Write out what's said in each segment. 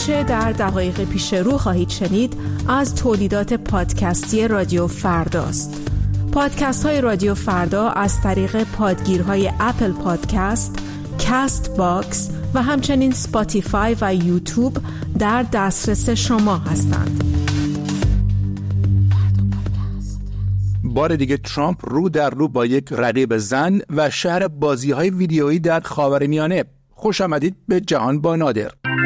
آنچه در دقایق پیش رو خواهید شنید از تولیدات پادکستی رادیو فرداست. پادکست های رادیو فردا از طریق پادگیرهای اپل پادکست، کست باکس و همچنین سپاتیفای و یوتیوب در دسترس شما هستند. بار دیگه ترامپ رو در رو با یک رقیب زن و شهر بازی‌های ویدیویی در خاورمیانه. خوش آمدید به جهان با نادر.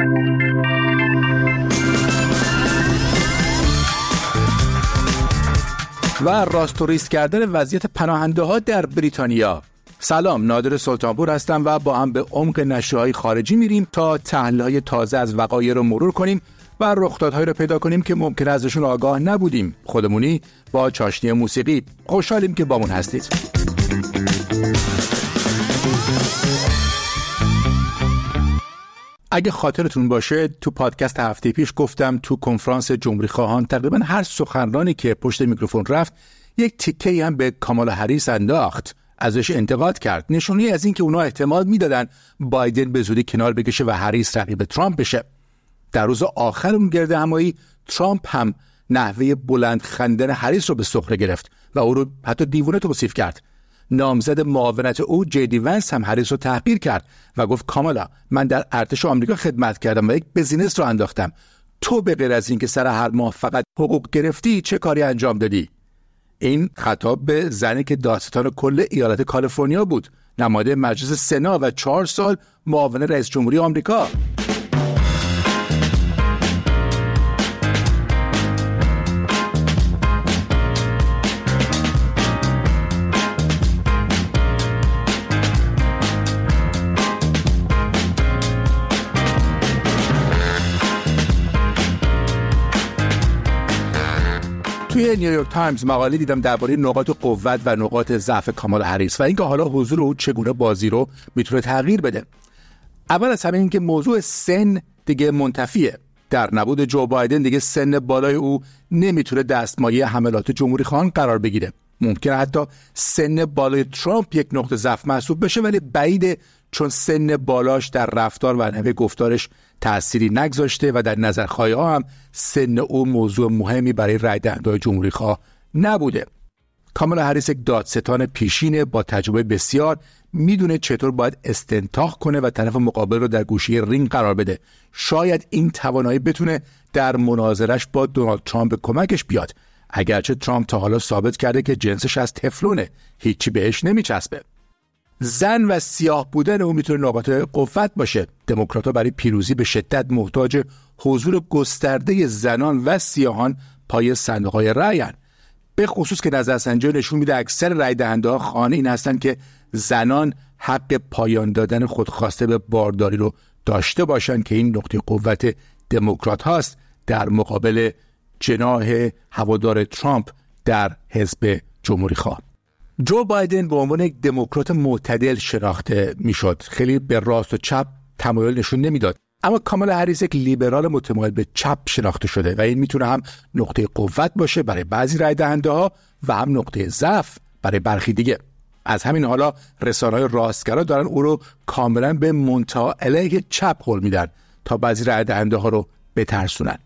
و راست و ریست کردن وضعیت پناهنده ها در بریتانیا. سلام، نادر سلطانپور هستم و با هم به عمق نشریه‌های خارجی میریم تا تحلیل‌های تازه از وقایع رو مرور کنیم و رخدادهایی رو پیدا کنیم که ممکن ازشون آگاه نبودیم. خودمونی با چاشنی موسیقی. خوشحالیم که بامون هستید. اگه خاطرتون باشه تو پادکست هفته پیش گفتم تو کنفرانس جمهوری خواهان تقریبا هر سخنرانی که پشت میکروفون رفت یک تیکه‌ای هم به کامالا هریس انداخت، ازش انتقاد کرد. نشونی از این که اونا احتمال میدادن بایدن به زودی کنار بکشه و هریس رقیب ترامپ بشه. در روز آخر اون گرد همایی ترامپ هم نحوه بلند خندن هریس رو به سخره گرفت و او رو حتی دیوونه توصیف کرد. نامزد معاونت او جیدی ونس هم هریس رو تحقیر کرد و گفت کامالا، من در ارتش آمریکا خدمت کردم و یک بزینس رو انداختم. تو به غیر از این که سر هر ماه فقط حقوق گرفتی چه کاری انجام دادی؟ این خطاب به زنی که دادستان کل ایالت کالیفرنیا بود، نماینده مجلس سنا و 4 سال معاون رئیس جمهوری آمریکا. توی نیویورک تایمز مقاله دیدم درباره نقاط قوت و نقاط ضعف کامالا هریس و اینکه حالا حضور او چگونه بازی رو میتونه تغییر بده. اول از همه این که موضوع سن دیگه منتفیه. در نبود جو بایدن دیگه سن بالای او نمیتونه دستمایه حملات جمهوری خواهان قرار بگیره. ممکنه حتی سن بالای ترامپ یک نقطه ضعف محسوب بشه، ولی بعیده، چون سن بالاش در رفتار و نحوه گفتارش تأثیری نگذاشته و در نظرخواهی ها هم سن او موضوع مهمی برای رای دهندگان جمهوری خواه نبوده. کامالا هریس یک دادستان پیشینه با تجربه بسیار، میدونه چطور باید استنتاق کنه و طرف مقابل رو در گوشه رینگ قرار بده. شاید این توانایی بتونه در مناظرش با دونالد ترامپ به کمکش بیاد، اگرچه ترامپ تا حالا ثابت کرده که جنسش از تفلونه، هیچی بهش نمیچسبه. زن و سیاه بودن او میتونه نقاط قوت باشه. دموکرات‌ها برای پیروزی به شدت محتاج حضور گسترده زنان و سیاهان پای صندوق‌های رأی‌اند. به خصوص که نظرسنجی نشون میده اکثر رای دهنده‌ها خواهان این هستن که زنان حق پایان دادن خودخواسته به بارداری رو داشته باشن که این نقطه قوت دموکرات هاست در مقابل جناح هوادار ترامپ در حزب جمهوری خواه. جو بایدن به عنوان یک دموکرات معتدل شناخته میشد، خیلی به راست و چپ تمایل نشون نمیداد. اما کامالا هریس یک لیبرال متمایل به چپ شناخته شده و این میتونه هم نقطه قوت باشه برای بعضی رای دهنده ها و هم نقطه ضعف برای برخی دیگه. از همین حالا رسانه‌های راستگرا دارن او رو کاملا به منتهی علیه چپ قول میدن تا بعضی رای دهنده ها رو بترسونن.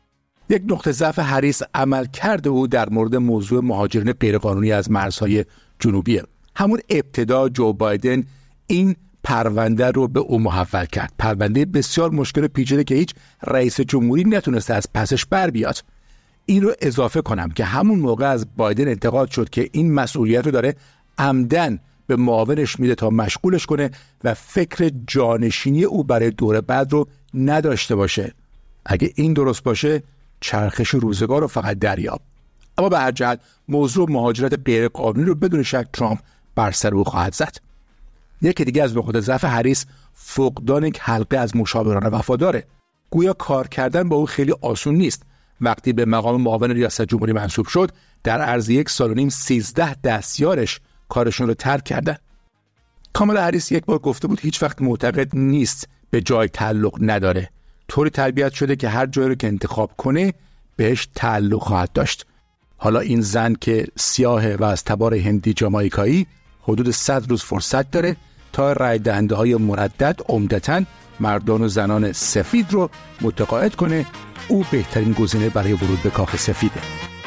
یک نقطه ضعف هریس عملکرد او در مورد موضوع مهاجرین غیرقانونی از مرزهای جنوبیه. همون ابتدا جو بایدن این پرونده رو به او محول کرد. پرونده بسیار مشکل پیچیده که هیچ رئیس جمهوری نتونسته از پسش بر بیاد. این رو اضافه کنم که همون موقع از بایدن انتقاد شد که این مسئولیت رو داره عمدن به معاونش میده تا مشغولش کنه و فکر جانشینی او برای دور بعد رو نداشته باشه. اگه این درست باشه چرخش روزگار رو فقط دریاب. اما به هر جهت موضوع مهاجرت غیرقانونی رو بدون شک ترامپ بر سر او خواهد زد. یکی دیگه از نقاط ضعف هریس فقدان یک حلقه از مشاوران وفاداره. گویا کار کردن با او خیلی آسون نیست. وقتی به مقام معاون ریاست جمهوری منصوب شد، در عرض 1.5 سال 13 دستیارش کارشون رو ترک کردن. کامالا هریس یک بار گفته بود هیچ وقت معتقد نیست به جای تعلق نداره. طوری تربیت شده که هر جایی رو که انتخاب کنه بهش تعلق خواهد داشت. حالا این زن که سیاهه و از تبار هندی جامائیکایی حدود 100 روز فرصت داره تا رای دهنده های مردد عمدتاً مردان و زنان سفید رو متقاعد کنه او بهترین گزینه برای ورود به کاخ سفیده.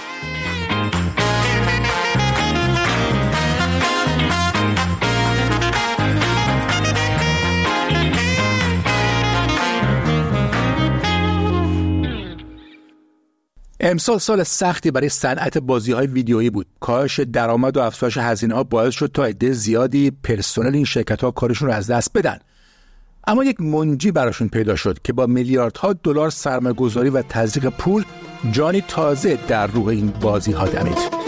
امسال سال سختی برای صنعت بازی‌های ویدیویی بود. کاهش درآمد و افزایش هزینه‌ها باعث شد تا عده زیادی پرسنل این شرکت‌ها کارشون رو از دست بدن. اما یک منجی براشون پیدا شد که با میلیاردها دلار سرمایه‌گذاری و تزریق پول جانی تازه در روح این بازی‌ها دمید.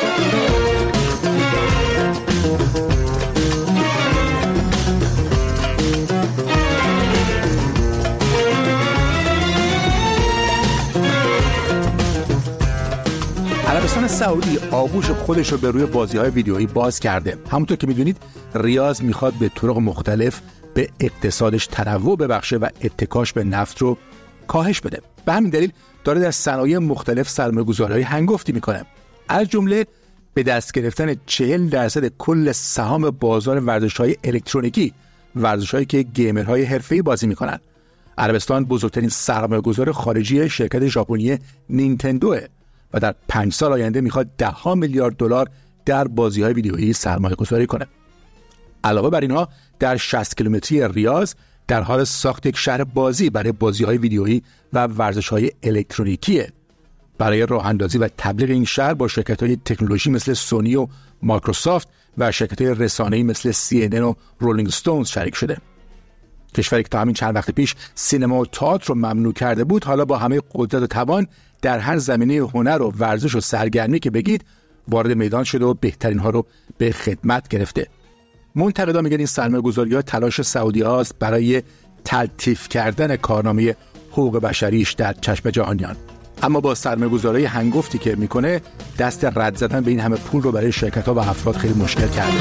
عربستان سعودی آغوش خودش رو به روی بازی‌های ویدیویی باز کرده. همونطور که می‌دونید ریاض می‌خواد به طرق مختلف به اقتصادش تنوع ببخشه و اتکاش به نفت رو کاهش بده. به همین دلیل داره در صنایع مختلف سرمایه‌گذاری‌های هنگفتی می‌کنه. از جمله به دست گرفتن 40% کل سهام بازار ورزش‌های الکترونیکی، ورزش‌هایی که گیمرهای حرفه‌ای بازی می‌کنن. عربستان بزرگترین سرمایه‌گذار خارجی شرکت ژاپنی نینتندو و در 5 سال آینده میخواد 10 میلیارد دلار در بازی‌های ویدیویی سرمایه‌گذاری کنه. علاوه بر اینها در 60 کیلومتری ریاض در حال ساخت یک شهر بازی برای بازی‌های ویدیویی و ورزش‌های الکترونیکیه. برای راه اندازی و تبلیغ این شهر با شرکت‌های تکنولوژی مثل سونی و مایکروسافت و شرکت‌های رسانه‌ای مثل CNN و رولینگ استونز شریک شده. کشوری که تا همین چند وقت پیش سینما و تئاتر رو ممنوع کرده بود، حالا با همه قدرت و توان در هر زمینه هنر و ورزش و سرگرمی که بگید وارد میدان شده و بهترین ها رو به خدمت گرفته. منتقدان میگن این سرمایه‌گذاری‌ها تلاش سعودی‌هاست برای تلطیف کردن کارنامه حقوق بشریش در چشم جهانیان. اما با سرمایه‌گذاری هنگفتی که میکنه دست رد زدن به این همه پول رو برای شرکت‌ها و افراد خیلی مشکل کرده.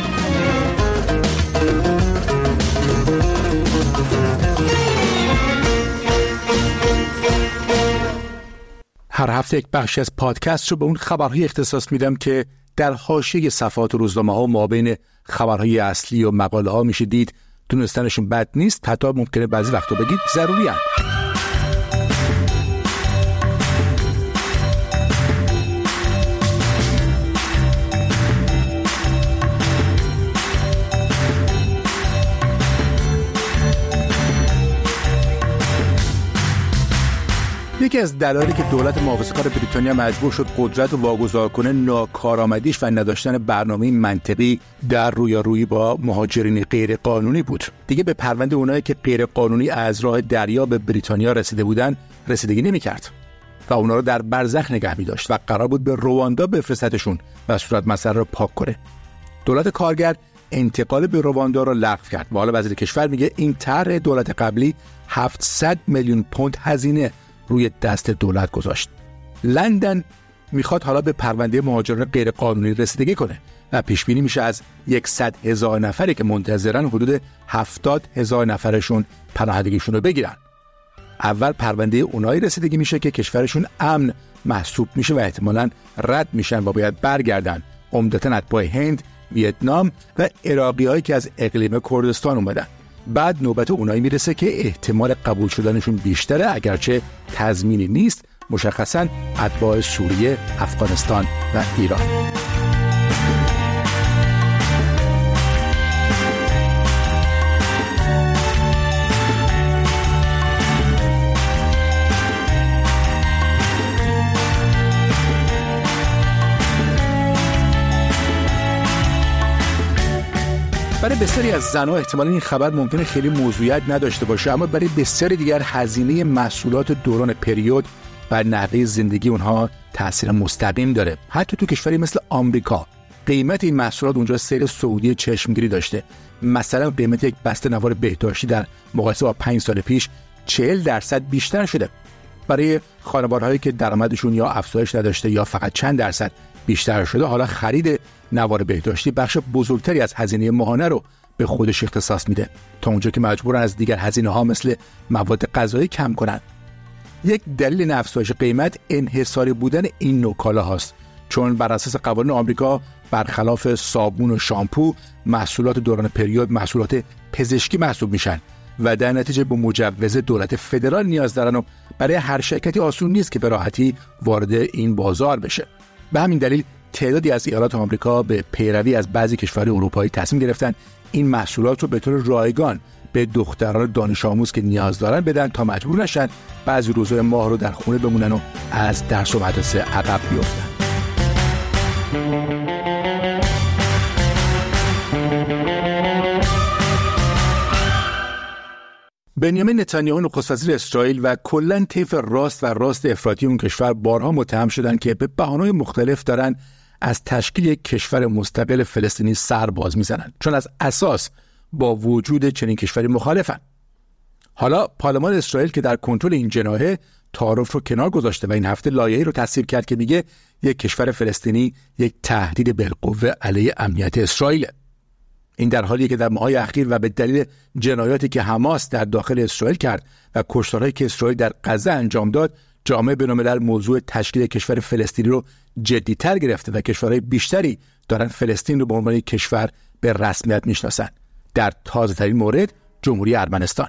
هر هفته یک بخشی از پادکست رو به اون خبرهای اختصاص میدم که در حاشیه صفحات روزنامه‌ها و مابین خبرهای اصلی و مقاله‌ها میشه دید. دونستنشون بد نیست، حتی ممکنه بعضی وقتا بگید ضروری هست. یکی از دلایلی که دولت محافظه‌کار بریتانیا مجبور شد قدرت رو واگذار کنه ناکارآمدیش و نداشتن برنامه منطقی در رویارویی با مهاجرین غیر قانونی بود. دیگه به پرونده اونایی که غیر قانونی از راه دریا به بریتانیا رسیده بودن رسیدگی نمی‌کرد و اونا رو در برزخ نگه می‌داشت و قرار بود به رواندا بفرستتشون و صورت مسئله رو پاک کنه. دولت کارگر انتقال به رواندا رو لغو کرد و حالا وزیر کشور میگه این طرح دولت قبلی 700 میلیون پوند هزینه روی دست دولت گذاشت. لندن میخواد حالا به پرونده مهاجران غیر قانونی رسیدگی کنه و پیش بینی میشه از 100,000 نفری که منتظرن حدود 70,000 نفرشون پناهندگیشون رو بگیرن. اول پرونده اونایی رسیدگی میشه که کشورشون امن محسوب میشه و احتمالاً رد میشن و باید برگردن، عمدتاً اتباع هند، ویتنام و عراقیایی که از اقلیم کردستان اومدن. بعد نوبت اونایی میرسه که احتمال قبول شدنشون بیشتره، اگرچه تضمینی نیست، مشخصاً اتباع سوریه، افغانستان و ایران. برای بسیاری از زنها احتمالاً این خبر ممکنه خیلی موضوعیت نداشته باشه، اما برای بسیاری دیگر هزینه محصولات دوران پریود و نحوه زندگی اونها تأثیر مستقیم داره. حتی تو کشوری مثل آمریکا قیمت این محصولات اونجا سیر سعودی چشمگیری داشته. مثلا قیمت یک بسته نوار بهداشتی در مقایسه با 5 سال پیش 40% بیشتر شده. برای خانوارهایی که درآمدشون یا افزایش نداشته یا فقط چند درصد بیشتر شده، حالا خرید نوار بهداشتی بخش بزرگتری از هزینه ماهانه رو به خودش اختصاص میده، تا اونجا که مجبورن از دیگر هزینه‌ها مثل مواد غذایی کم کنن. یک دلیل این افزایش قیمت انحصاری بودن این نوع کالاهاست، چون بر اساس قوانین آمریکا برخلاف صابون و شامپو، محصولات دوران پریود محصولات پزشکی محسوب میشن و در نتیجه به مجوز دولت فدرال نیاز دارن و برای هر شرکتی آسون نیست که به راحتی وارد این بازار بشه. به همین دلیل تعدادی از ایالات آمریکا به پیروی از بعضی کشورهای اروپایی تصمیم گرفتن این محصولات رو به طور رایگان به دختران دانش آموز که نیاز دارن بدن تا مجبور نشن بعضی روزهای ماه رو در خونه بمونن و از درس و مدرسه عقب بیفتن. بنیامین نتانیاهو نخست وزیر اسرائیل و کلاً طیف راست و راست افراطی اون کشور بارها متهم شدن که به بهانه‌های مختلف دارن از تشکیل یک کشور مستقل فلسطینی سر باز میزنن، چون از اساس با وجود چنین کشوری مخالفن. حالا پارلمان اسرائیل که در کنترل این جناحه تعارف رو کنار گذاشته و این هفته لایحه‌ای رو تصویب کرد که میگه یک کشور فلسطینی یک تهدید بالقوه علیه امنیت اسرائیل. این در حالیه که در ماه‌های اخیر و به دلیل جنایاتی که حماس در داخل اسرائیل کرد و کشتارهایی که اسرائیل در غزه انجام داد، جامعه بین‌الملل موضوع تشکیل کشور فلسطینی رو جدی‌تر گرفته و کشورهای بیشتری دارن فلسطین رو به عنوان کشور به رسمیت میشناسن. در تازه‌ترین مورد جمهوری ارمنستان.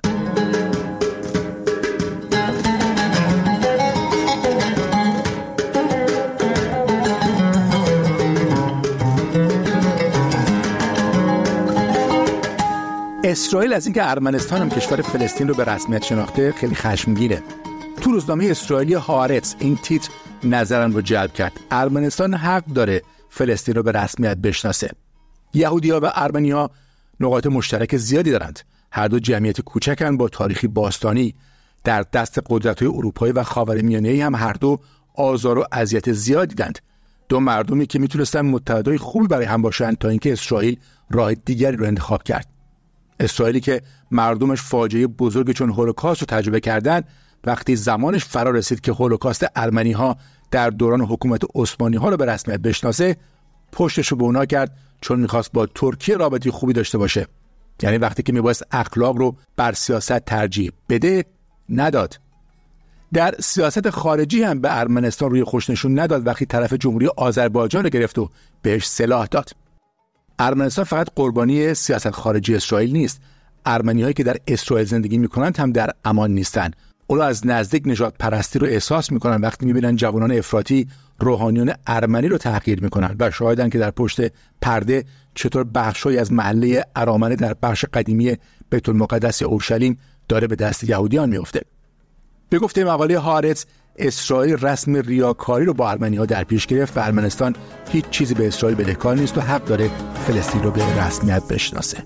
اسرائیل از اینکه ارمنستان هم کشور فلسطین رو به رسمیت شناخته خیلی خشمگینه. تو روزنامه اسرائیلی هارتز این تیتر نظرم رو جلب کرد: ارمنستان حق داره فلسطین رو به رسمیت بشناسه. یهودی‌ها و ارمنی‌ها نقاط مشترک زیادی دارند. هر دو جمعیت کوچکن با تاریخی باستانی. در دست قدرت‌های اروپایی و خاورمیانه‌ای هم هر دو آزار و اذیت زیادی دیدند. دو مردمی که میتونستن متحدای خوبی برای هم باشن تا اینکه اسرائیل راه دیگری رو انتخاب کرد. اسرائیلی که مردمش فاجعه بزرگی چون هولوکاست رو تجربه کردن، وقتی زمانش فرا رسید که هولوکاست ارمنی‌ها در دوران حکومت عثمانی‌ها رو به رسمیت بشناسه، پشتش رو به اونا کرد چون می‌خواست با ترکیه رابطه خوبی داشته باشه. یعنی وقتی که می‌بایست اخلاق رو بر سیاست ترجیح بده، نداد. در سیاست خارجی هم به ارمنستان روی خوش نشون نداد وقتی طرف جمهوری آذربایجان رو گرفت و بهش سلاح داد. ارمنستان فقط قربانی سیاست خارجی اسرائیل نیست. ارمنی‌هایی که در اسرائیل زندگی می‌کنند هم در امان نیستن. اونا از نزدیک نژاد پرستی رو احساس می‌کنن وقتی می‌بینن جوانان افراطی روحانیون ارمنی رو تحقیر می‌کنن و شاهدن که در پشت پرده چطور بخشی از محله ارامنه در بخش قدیمی بیت المقدس اورشلیم داره به دست یهودیان میفته. به گفته مقاله هارتز، اسرائیل رسم ریاکاری رو با ارمنی‌ها در پیش گرفت و ارمنستان هیچ چیزی به اسرائیل بدهکار نیست و حق داره فلسطین رو به رسمیت بشناسه.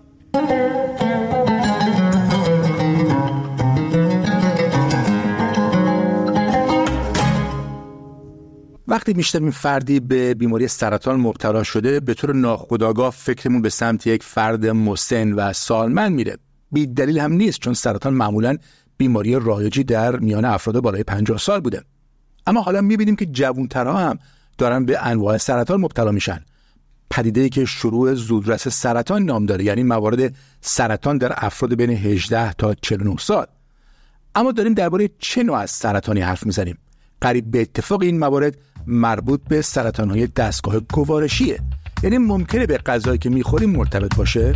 وقتی میشنویم فردی به بیماری سرطان مبتلا شده، به طور ناخودآگاه فکرمون به سمت یک فرد مسن و سالمند میره. بی دلیل هم نیست، چون سرطان معمولاً بیماری رایجی در میان افراد بالای 50 سال بوده. اما حالا میبینیم که جوان‌ترها هم دارن به انواع سرطان مبتلا میشن. پدیده‌ای که شروع زودرس سرطان نام داره، یعنی موارد سرطان در افراد بین 18 تا 49 سال. اما داریم درباره چه نوع از سرطانی حرف میزنیم؟ قریب به اتفاق این موارد مربوط به سرطان‌های دستگاه گوارشیه. یعنی ممکنه به غذایی که میخوریم مرتبط باشه.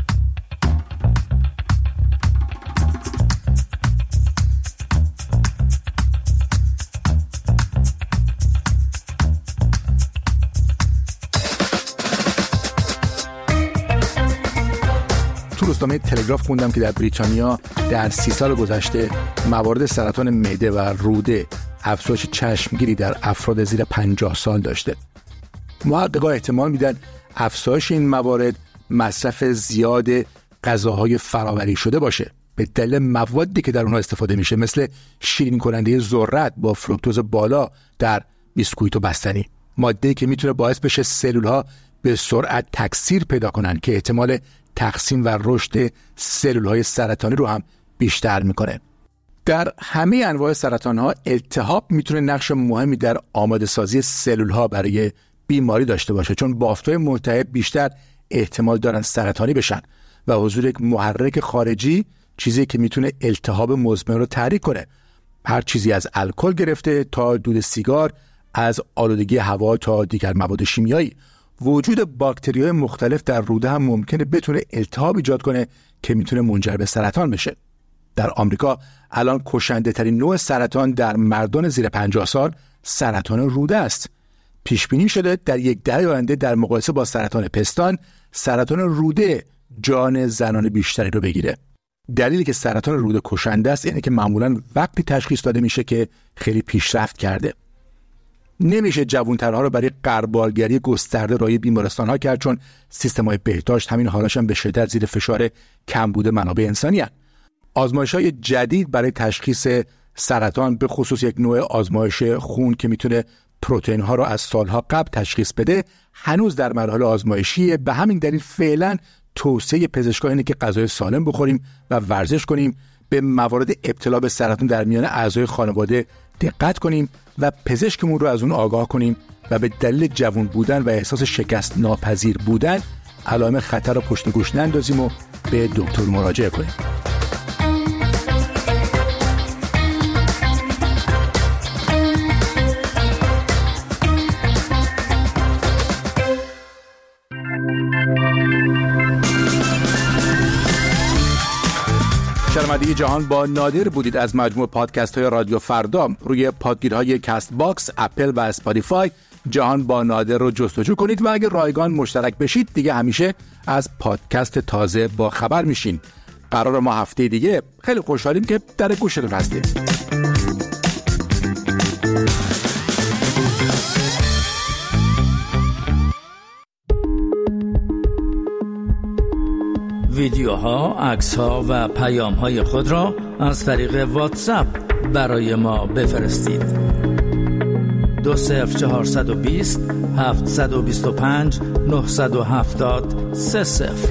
روزنامه تلگراف خوندم که در بریتانیا در 30 سال گذشته موارد سرطان معده و روده افزایش چشمگیری در افراد زیر 50 سال داشته. محققان احتمال میدن افزایش این موارد مصرف زیاد غذاهای فرآوری شده باشه، به دلیل موادی که در اونها استفاده میشه، مثل شیرین کننده ذرت با فرکتوز بالا در بیسکویت و بستنی، ماده‌ای که میتونه باعث بشه سلول‌ها به سرعت تکثیر پیدا کنن که احتمال تقسیم و رشد سلول‌های سرطانی رو هم بیشتر میکنه. در همه انواع سرطان‌ها التهاب میتونه نقش مهمی در آماده سازی سلول‌ها برای بیماری داشته باشه، چون بافت‌های ملتهب بیشتر احتمال دارن سرطانی بشن و حضور یک محرک خارجی چیزی که میتونه التهاب مزمن رو تحریک کنه. هر چیزی از الکل گرفته تا دود سیگار، از آلودگی هوا تا دیگر مواد شیمیایی. وجود باکتری‌های مختلف در روده هم ممکنه بتونه التهاب ایجاد کنه که میتونه منجر به سرطان بشه. در آمریکا الان کشنده ترین نوع سرطان در مردان زیر 50 سال سرطان روده است. پیش بینی شده در 10 دهه آینده در مقایسه با سرطان پستان، سرطان روده جان زنان بیشتری رو بگیره. دلیلی که سرطان روده کشنده است اینه که معمولاً وقتی تشخیص داده میشه که خیلی پیشرفت کرده. نمیشه جوانترها رو برای غربالگری گسترده رای بیمارستان‌ها کرد، چون سیستم‌های بهداشت همین حالاشون به شدت زیر فشار کمبود منابع انسانی هستند. آزمایش‌های جدید برای تشخیص سرطان، به خصوص یک نوع آزمایش خون که میتونه پروتئین‌ها رو از سالها قبل تشخیص بده، هنوز در مرحله آزمایشیه. به همین دلیل فعلا توصیه پزشکان اینه که غذای سالم بخوریم و ورزش کنیم، به موارد ابتلا به سرطان در میان اعضای خانواده دقت کنیم و پزشکمون رو از اون آگاه کنیم و به دلیل جوان بودن و احساس شکست ناپذیر بودن علائم خطر رو پشت گوش نندازیم و به دکتر مراجعه کنیم. شنونده جهان با نادر بودید از مجموع پادکست های رادیو فردا. روی پادگیرهای کست باکس، اپل و اسپاتیفای جهان با نادر رو جستجو کنید و اگر رایگان مشترک بشید دیگه همیشه از پادکست تازه با خبر میشین. قرار ما هفته دیگه خیلی خوشحالیم که در گوشتون هستیم. ویدیوها، عکس‌ها و پیام‌های خود را از طریق واتساپ برای ما بفرستید. 20420 725 970 30.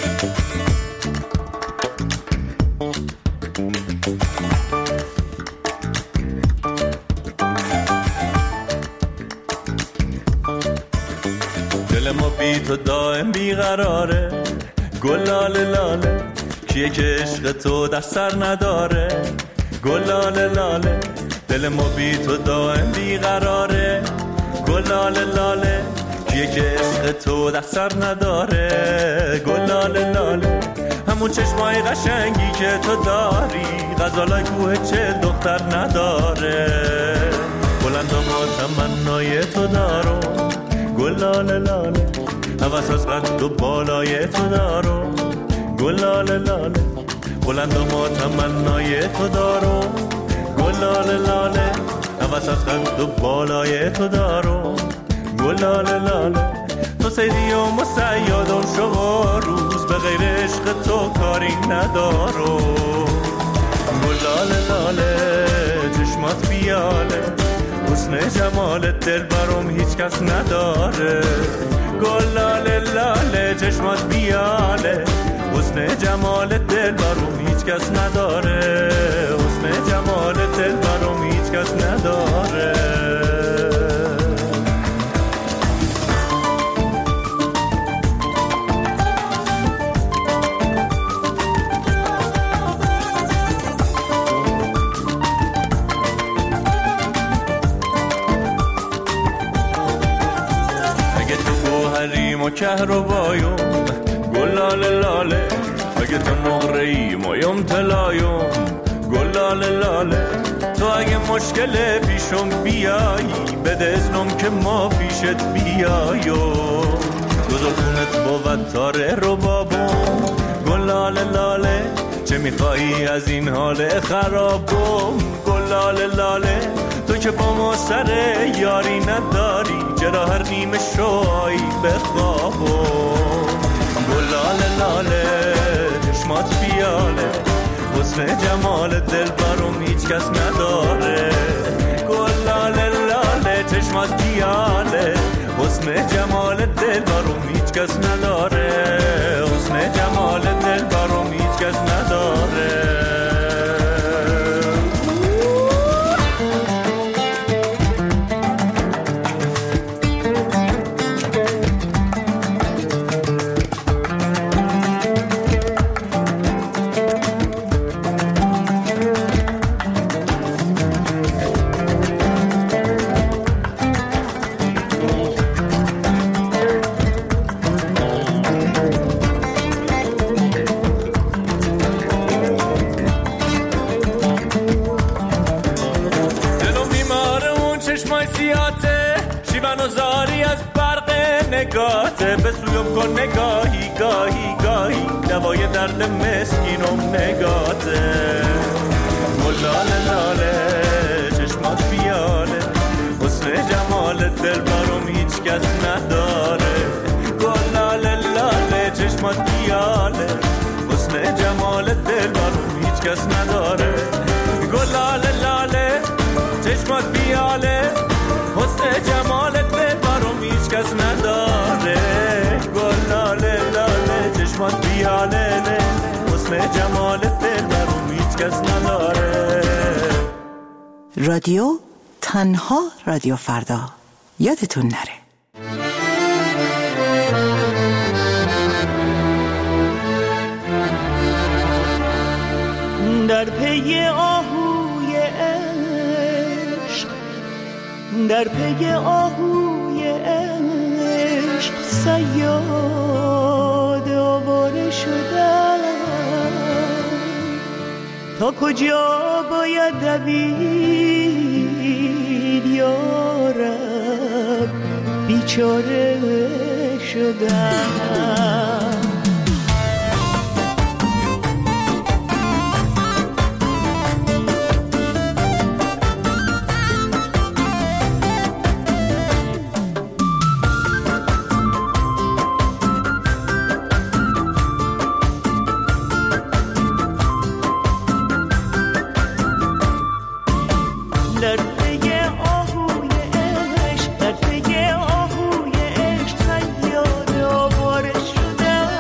دل ما بی تو دائم بیقراره، گلاله لاله کیه که عشق تو در سر نداره، گلاله لاله دل ما بی تو دائم بیقراره، گلاله لاله کیه که عشق تو در سر نداره، گلاله لاله همون چشمای قشنگی که تو داری، غزالای کوه چه دختر نداره، بلند و ما تمنای تو دارو، گلاله لاله هوس از قد و بالای تو دارو، گلاله لاله بلند و ما تمنای تو دارو، گلاله لاله هوس از قد و بالای تو دارو، گلاله لاله تو سیدی و مسیادم شو روز به غیر عشق تو کاری ندارو، گلاله لاله چشمات بیاله، حسن جمالت دل برام هیچ کس نداره، گلاله لاله چشمات بیاله، حسن جمالت دل برام هیچ کس نداره، حسن جمالت دل برام هیچ کس نداره. و کهربایم گلاله لاله، اگه تو مغرعی مایم طلایم، گلاله لاله تو اگه مشکل پیشم بیایی بده اذنم که ما پیشت بیایم، گذارتونت بود تاره رو بابم، گلاله لاله چه میخوایی از این حال خرابم، گلاله لاله تو که با ما سر یاری نداری، چرا هر نیمه شوی بخوابم، گلاله لاله چشمات بیاله، حسن جمال دل برام هیچ کس نداره، گلاله لاله چشمات بیاله، حسن جمال دل برام هیچ کس نداره، حسن جمال دل برام هیچ کس نداره. نگاته به سویم کن نگاهی گاهی گاهی، دوای درد مسکینم نگاته، گلاله لاله چشمات بیاله، حسن جمال دل برام هیچ کس نداره، گلاله لاله چشمات بیاله، حسن جمال دل برام هیچ کس نداره، گلاله لاله چشمات بیاله، حسن جمال دل برام هیچ کس نداره، گلاله لاله چشمات بیاله، حسن جمال دل برام هیچ کس نداره. رادیو تنها رادیو فردا، یادتون نره. در پی آهوی عشق، در پی آهوی عشق صیاد آواره شدم، تا کجا باید دوید یارب بیچاره شدم. در پی آهوی عشق صیاد آواره شدم،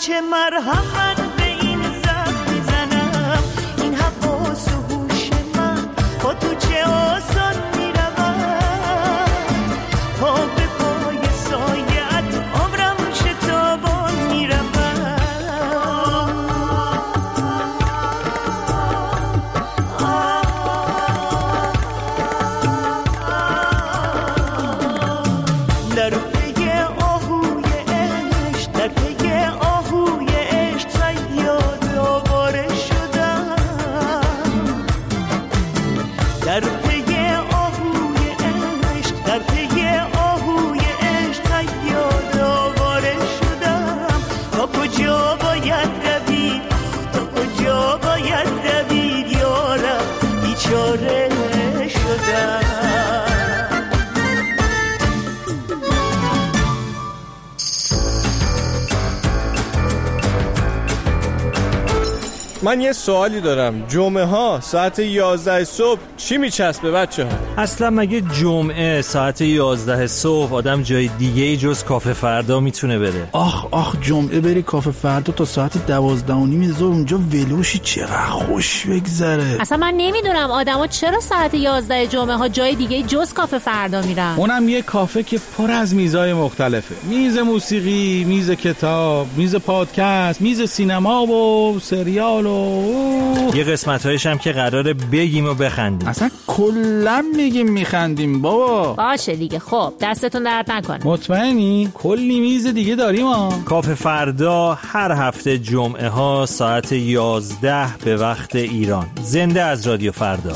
چه مرهم به این زخم میزنم، این حواس و هوش من با تو چه آسان میروم، پا به پای سایت عمرم شتابان میروم. در پی آهوی عشق، در پی آهوی عشق صیاد آواره شدم، در پی آهوی عشق، در پی آهوی عشق صیاد آواره شدم. تا کجا باید دوید، تا کجا باید دوید یارم، بیچاره شدم. من یه سوالی دارم، جمعه ها ساعت 11 صبح چی میچسبه بچه ها؟ اصلا مگه جمعه ساعت 11 صبح آدم جای دیگه جز کافه فردا میتونه بره؟ آخ جمعه بری کافه فردا تا ساعت 12:30 ظهر اونجا ولوشی، چقدر خوش بگذره. اصلا من نمیدونم آدما چرا ساعت 11 جمعه ها جای دیگه جز کافه فردا میرن. اونم یه کافه که پر از میزای مختلفه، میز موسیقی، میز کتاب، میز پادکست، میز سینما و سریال و یه قسمت‌هایش هم که قراره بگیم و بخندیم. اصلا کلا میگیم میخندیم بابا. باشه دیگه، خب دستتون درد نکنه. مطمئنی؟ کلی میز دیگه داریم ها. کافه فردا هر هفته جمعه ها ساعت 11 به وقت ایران. زنده از رادیو فردا.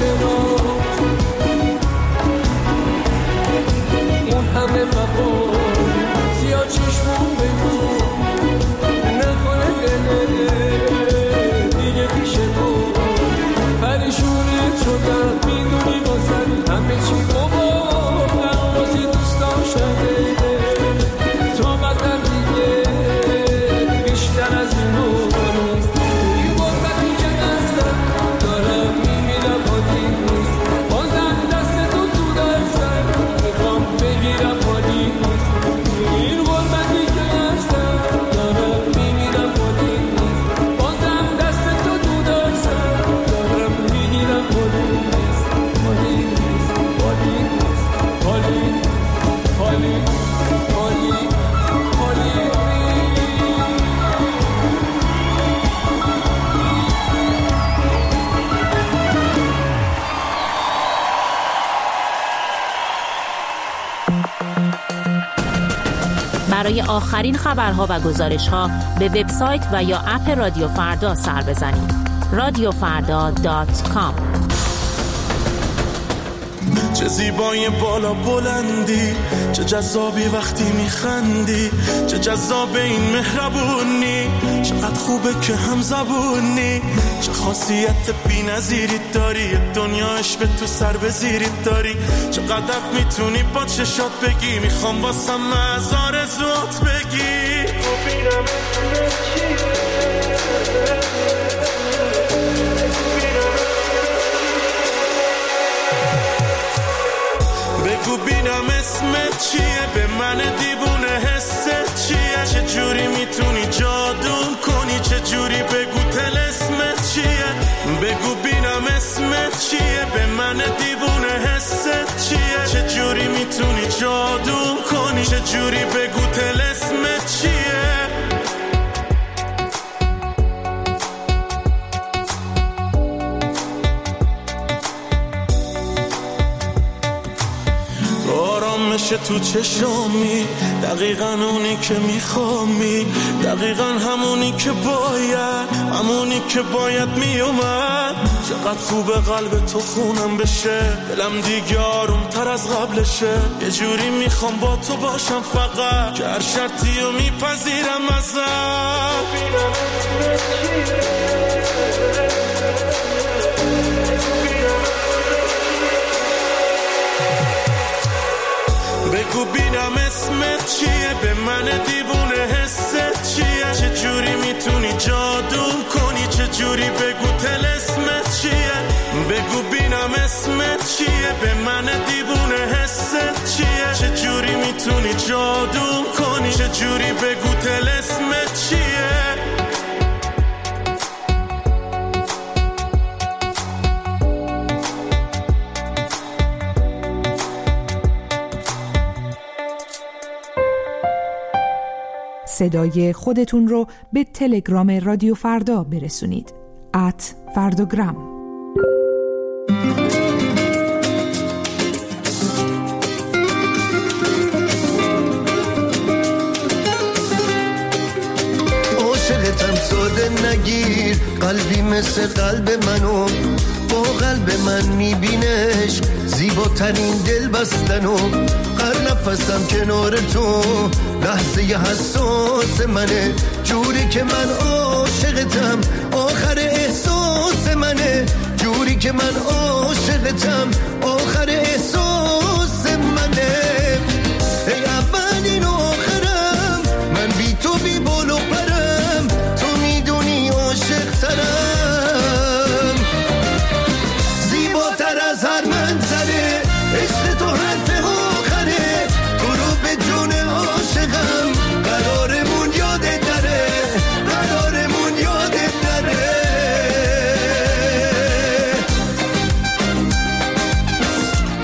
برای آخرین خبرها و گزارش‌ها به وبسایت و یا اپ رادیو فردا سر بزنید. radiofarda.com. چه زیبای بالا بلندی، چه جذابی وقتی میخندی، چه جذاب این مهربونی، چقدر خوبه که هم زبونی، چه خاصیت بی‌نظیری داری، دنیاش به تو سر بزیری داری، چقدر میتونی با چشات بگی، میخوام واسم از آرزوات بگی. بگو بینم اسمت چیه، به من دیوونه حست چیه، چه جوری میتونی جادوم کنی، چه جوری بگو طلسمت چیه، بگو بینم اسمت چیه، به من دیوونه حست چیه، چه جوری میتونی جادوم کنی، چه جوری بگو طلسمت چیه. تو چشامی دقیقاً اونی که میخوامی، دقیقاً همونی که باید، همونی که باید میومد. چقدر خوبه قلب تو خونم بشه، دلم دیگه آروم تر از قبلشه، یه جوری میخوام با تو باشم فقط، که هر شرطی رو میپذیرم ازت. بگو بینم اسمت چیه، به من دیوونه حست چیه، چه جوری میتونی جادوم کنی، چه جوری بگو طلسمت چیه، بگو بینم اسمت چیه، به من دیوونه حست چیه، چه جوری میتونی جادوم کنی، چه جوری بگو طلسمت چیه. صدای خودتون رو به تلگرام رادیو فردا برسونید. @فرداگرام. عاشقتم ساده نگیر، قلبی مثل قلب منو، با قلب من میبینش زیباترین دل بستنو، هر نفسم کنار تو لحظه حساس منه، جوری که من عاشقتم آخر احساس منه، جوری که من عاشقتم آخر احساس منه. ای اولین و آخرم، من بی تو بی بال و پرم، تو میدونی عاشق ترم، زیباتر از هر منظره، عشق تو حرف آخره، تو رو به جون عاشقم، قرارمون یادت نره، قرارمون یادت نره.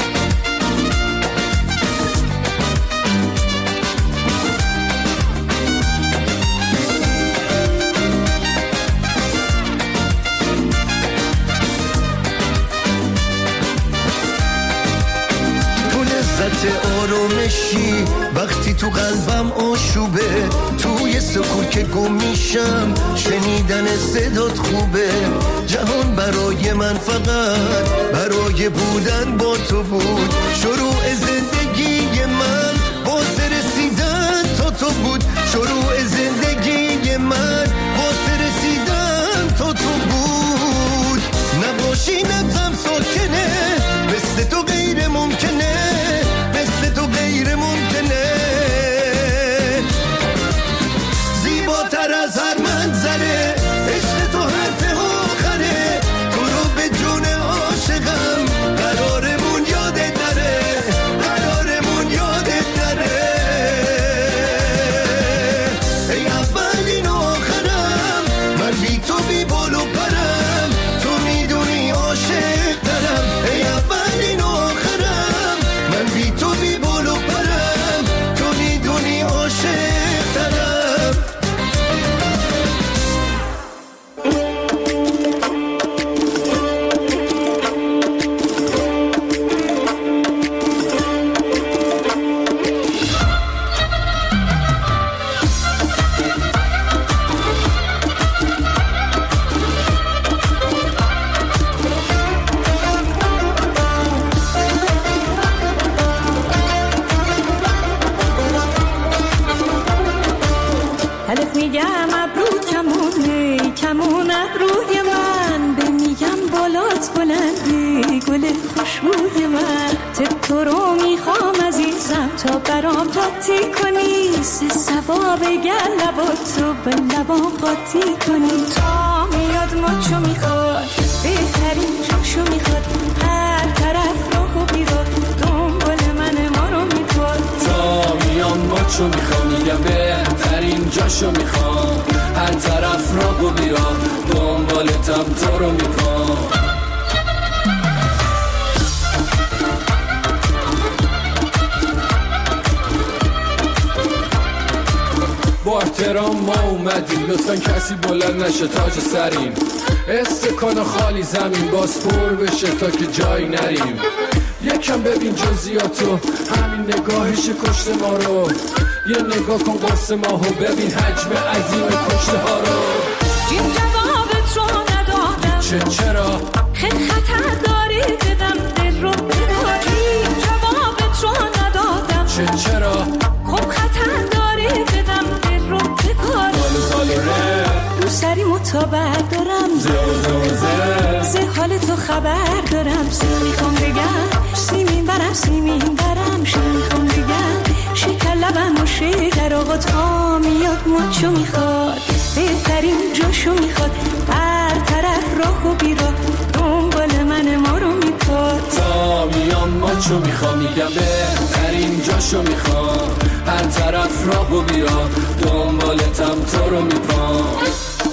نشی وقتی تو قلبم آشوبه، توی سکوت که گم میشم شنیدن صدات خوبه. جهان برای من فقط برای بودن با تو بود، شروع زندگی من واسه رسیدن تا تو بود، شروع زندگی من واسه رسیدن تا تو بود. نباشی نبزم ساکنه، مثل تو غیر ممکنه، مثل تو غیر ممکنه. زیباتر از هر منظره، عشق تو حرف آخره، تو رو به جون عاشقم قرارمون یادت نره، قرارمون یادت نره. ای اولین و آخرم، من بی تو بی بال و پرم، تو میدونی عاشق دارم. ای اولین و آخرم، من بی تو بی بال و پرم، تو میدونی عاشق دارم. الف میگم ابرو کمونه، کمون ابروی من، به میگم بالات بلندی گل خوشبوی من. تو رو میخوام عزیزم تا برام قاطی کنی، سوا بگر لبات تو به لبام قاطی کنی. تا میاد ماچو میخواد، بهترین جاشو میخواد، هر طرف راهو بیراد دنبال من ما رو میپاد. تا میام ماچو میخوام، میگم بهترین جاشو میخوام، هر طرف راهو بیراد دنبالتم تو رو میپاد. با احترام ما اومدیم، لطفا کسی بلند نشه تاج سریم، استکان خالی زمین باز پر بشه تا که جایی نریم. یکم ببین جزئیاتو، همین نگاهش کشت ما رو، یه نگاه کن قرص ماهو، ببین حجم عظیم کشته ها رو. این جوابت رو ندادم، چرا؟ خیلی خطر داری بدم دل رو بداری. جوابت رو ندادم، چرا؟ خب خطر داری بدم دل رو بداری. دوست داری متابر دارم، زه حال تو خبر دارم. میخوام بگم سیمین برم، میخوام بگم شکر لبم و شکر. آقا تا میاد ماچو میخواد، بهترین جاشو میخواد، هر طرف راهو بیراد دنبال من ما رو میپاد. تا میام ماچو میخوام، میگم بهترین جاشو میخوام، هر طرف راهو بیراد دنبالتم تو رو میپاد.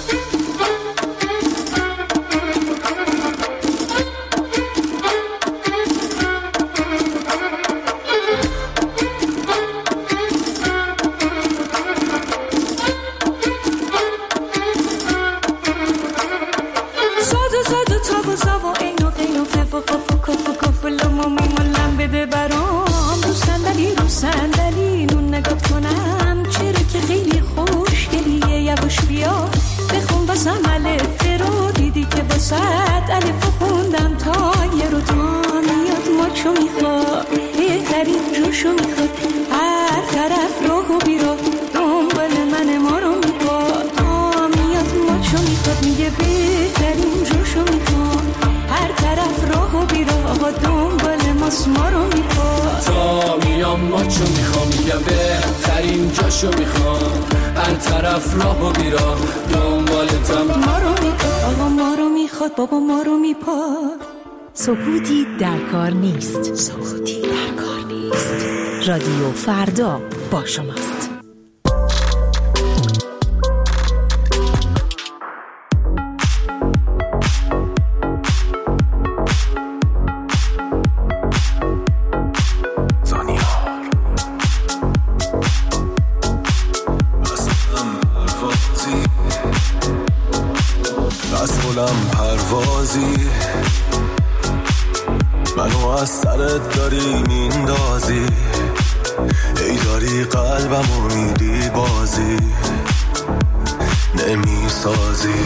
سکوتی در کار نیست. سکوتی در کار نیست. رادیو فردا با شماست. پروازی منو از سرت داری میندازی، ای داری قلبمو میدی بازی نمی سازی،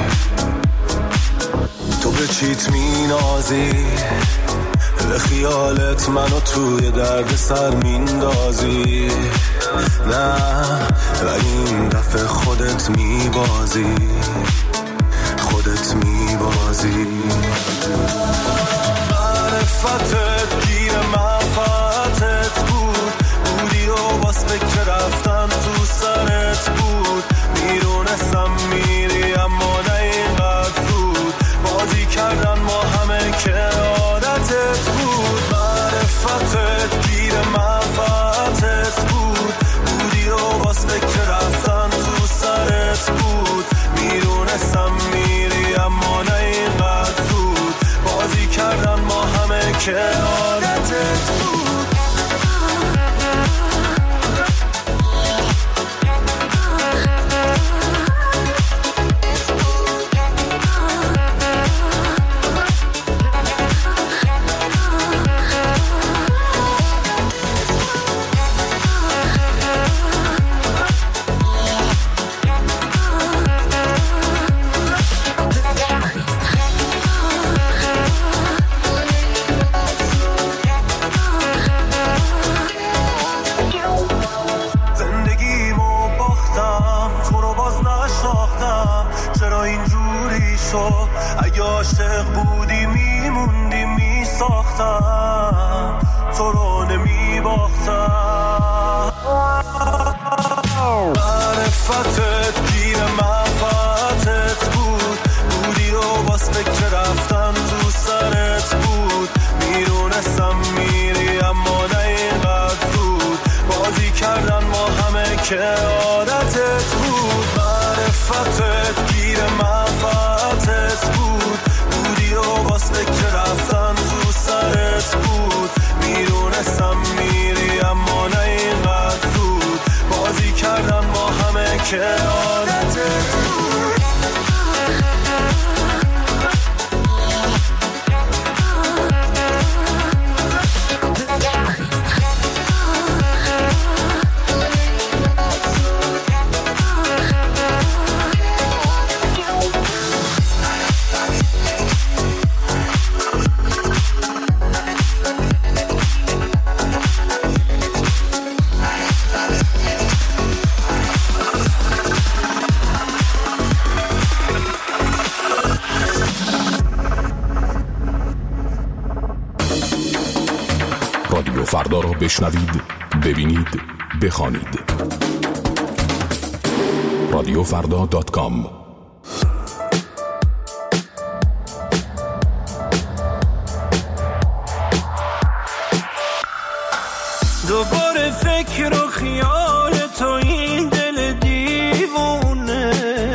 تو به چیت می نازی، به خیالت منو توی درد سر میندازی، نه ولی این دفعه خودت می بازی، خودت می بازی. معرفتت گیر منفعتت بود، بودی و باز فکر رفتن تو سرت بود، میرونستم میری اما نه اینقدر زود، بازی کردن ما همه که عادتت بود. معرفتت گیر منفعتت بود، بودی و باز فکر رفتن تو سرت بود، میرونستم میری اما نه اینقدر زود، بازی کردن ما همه که عادتت بود. اگه عاشق بودی میموندی میساختم، تو رو نمیباختم. معرفتت گیر منفعتت بود، بودی و باز فکر رفتن تو سرت بود، میرونستم میری اما نه اینقدر زود، بازی کردن ما همه که عادتت بود. معرفتت گیر منفعتت بود، بودی و باز فکر رفتن تو سرت بود، میرونستم میری اما نه اینقدر زود، بازی کردن ما همه که عادتت بود. رادیو فردا را بشنوید، ببینید، بخوانید. radiofrda.com. دوباره فکر و خیال تو این دل دیوونه،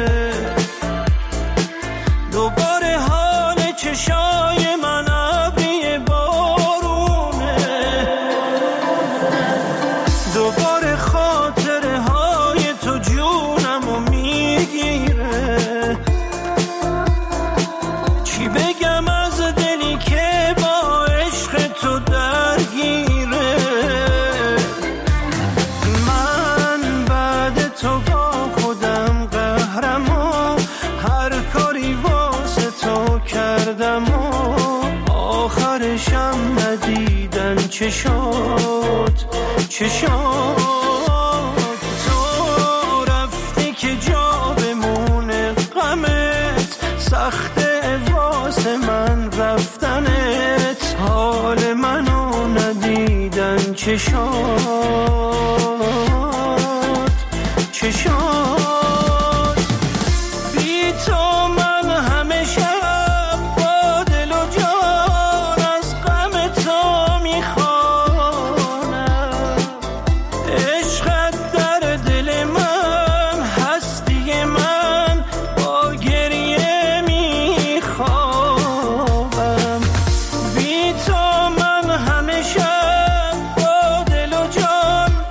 دوباره حال چشای من ابری بارونه، دوباره خاطره های تو جونمو میگیره، چی بگم از دلی که با عشق تو درگیره. تو با خودم قهرم و هر کاری واسه تو کردم و آخرشم ندیدن چشات تو رفتی که جا بمونه غمت، سخته واسه من رفتنت، حال منو ندیدن چشات بی تو من همه شب با دل و جان از غم تو میخوانم، عشقت در دل من هستی من با گریه میخوابم، بی تو من همه شب با دل و جان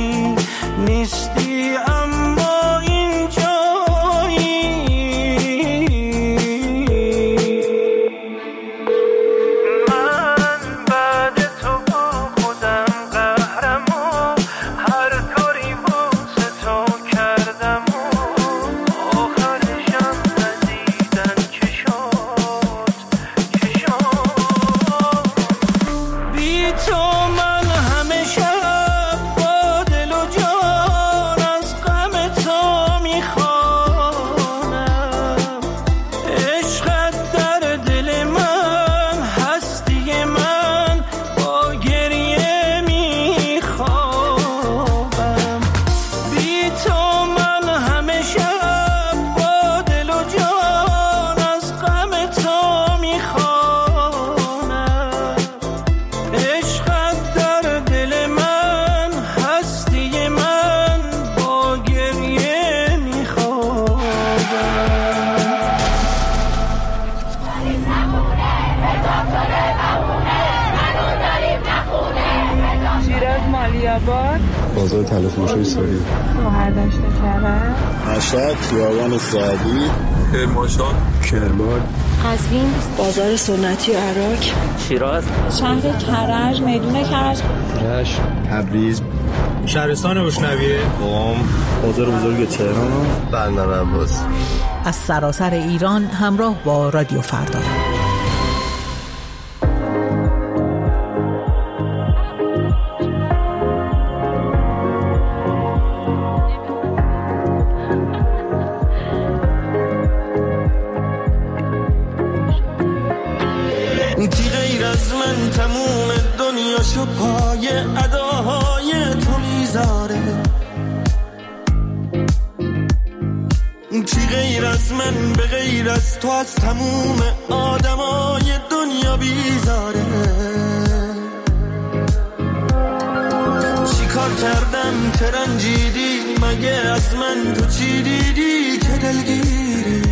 جایی نیستی اما این جایی. من بعد تو با خودم قهرم و هر کاری واسه تو کردم و آخرشم ندیدن چشات. بی تو من همه شب با دل و جان از غم تو میخوانم. عشقت در دل من هستی من با گریه میخوابم. بی تو من همه شب با دل و جان از غم تو میخوانم. عشقت در دل من هستی من با گریه میخوابم. شیراز مالیاباد، بازار تلفروشی ساری، شهرداشت کرد، مشهد، خیابان سعدی، کرمانشاه، کرمان، قزوین، بازار سنتی عراق، شیراز، شهر کرج، میدون کرج، رشت، تبریز، شهرستان اشنویه، قم، بازار بزرگ تهران، بندر عباس. از سراسر ایران همراه با رادیو فردا. کی غیر از من تموم دنیاشو پای اداهای تو میذاره. کی غیر از من به غیر از تو از تموم آدمای دنیا بیزاره. چی کار کردم که رنجیدی مگه از من تو چی دیدی که دلگیری.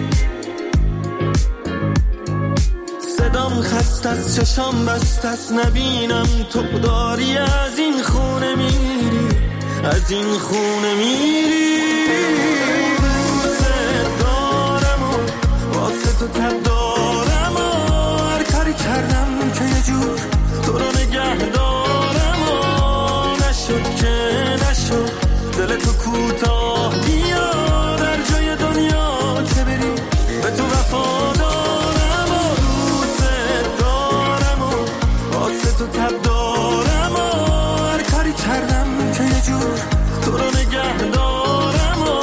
صدام خست از چشام بست از نبینم تو داری از این خونه میری. از این خونه میری. دوست دارم و واسه تو تب دارم و هر کاری کردم که یه جور تو رو نگه دارم و نشد که نشد دل تو کوتاه بیا در جای دنیا که بری به تو وفادارم و دوست دارم و واسه تو تب دارم و هر کاری کردم که یه جور تو رو نگه دارم و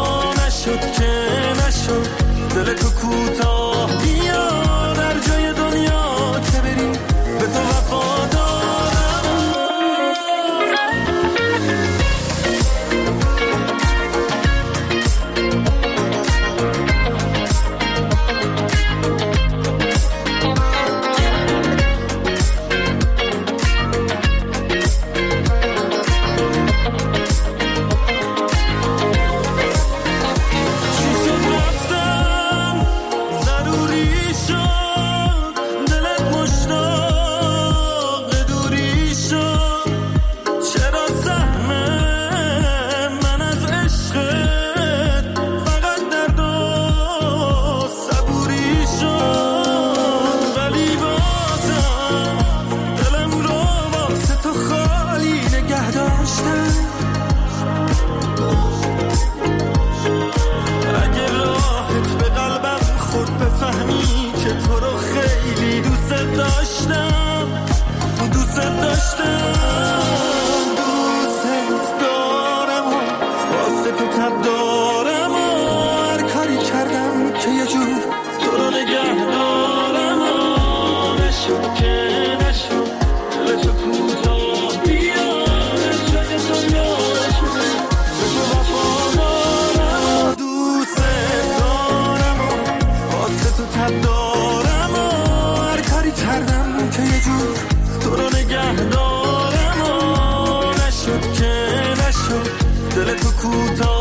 نشد که نشد دل تو کوتاه بیا در جای دنیا که بری به تو وفادارم. دل تو کوتاه